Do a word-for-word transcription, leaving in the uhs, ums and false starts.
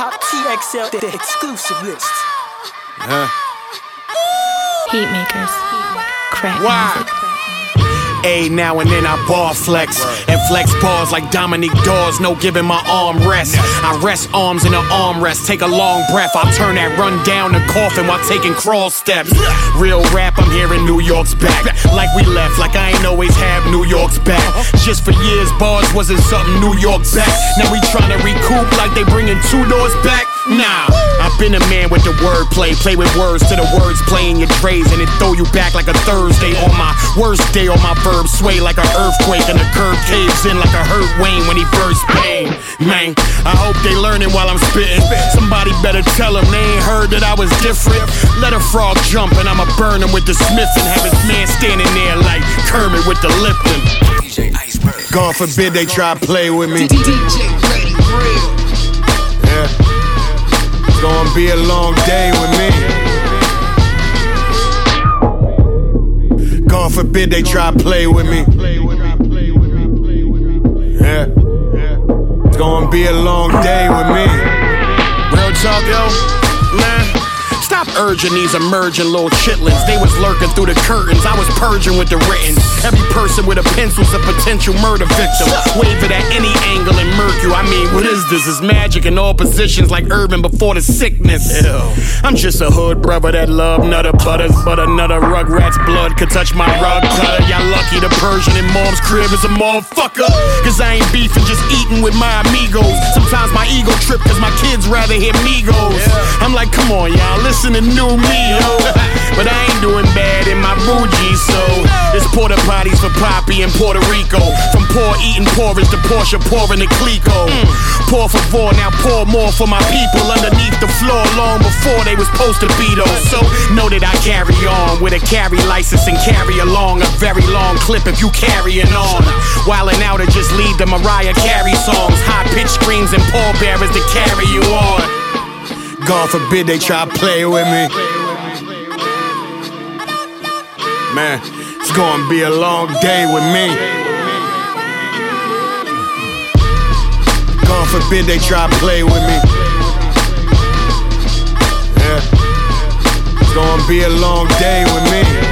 Hop T X L, the exclusive list. Huh? Heat makers. Crack Wow. music. A now and then I bar flex and flex bars like Dominique Dawes, no giving my arm rest. I rest arms in an armrest, take a long breath. I turn that run down to coffin while taking crawl steps. Real rap, I'm here in New York's back. Like we left, like I ain't always have New York's back. Just for years, bars wasn't something New York back. Now we tryna recoup like they bringing two doors back. Nah, I've been a man with the wordplay. Play with words to the words playing your trays, and it throw you back like a Thursday on my worst day. On my verbs sway like an earthquake, and the curb caves in like a hurt Wayne when he first pain. Man, I hope they learning while I'm spitting. Somebody better tell them they ain't heard that I was different. Let a frog jump and I'ma burn him with the Smith and have his man standing there like Kermit with the Lipton. D J Iceberg. God forbid they try to play with me. D J Ready Real. Yeah. It's gonna be a long day with me. God forbid they try to play with me. Yeah. It's gonna be a long day with me. Real talk, yo. Man. Stop urging these emerging little chitlins. They was lurking through the curtains. I was purging with the written. Every person with a pencil's a potential murder victim. Wave it at any angle and murk you. I mean, what is this? It's magic in all positions like Urban before the sickness. Ew. I'm just a hood brother that love nutter butters, but another rugrat's blood could touch my rug cutter. Y'all lucky the Persian in mom's crib is a motherfucker. Cause I ain't beefing, just eating with my amigos. Sometimes my ego trip cause my kids rather hear Migos. I'm like, come on y'all, listen to new me, yo. But I ain't doing bad in my bougie, so it's porta potties for Poppy in Puerto Rico. From poor eating porridge to Porsche pouring the Clico. Mm. Pour for four, now pour more for my people underneath the floor long before they was supposed to be those. So know that I carry on with a carry license and carry along a very long clip if you carrying on. Wildin' out or just lead the Mariah Carey songs. High pitched screams and pallbearers to carry you on. God forbid they try to play with me. Man, it's gonna be a long day with me. God forbid they try to play with me. Yeah, it's gonna be a long day with me.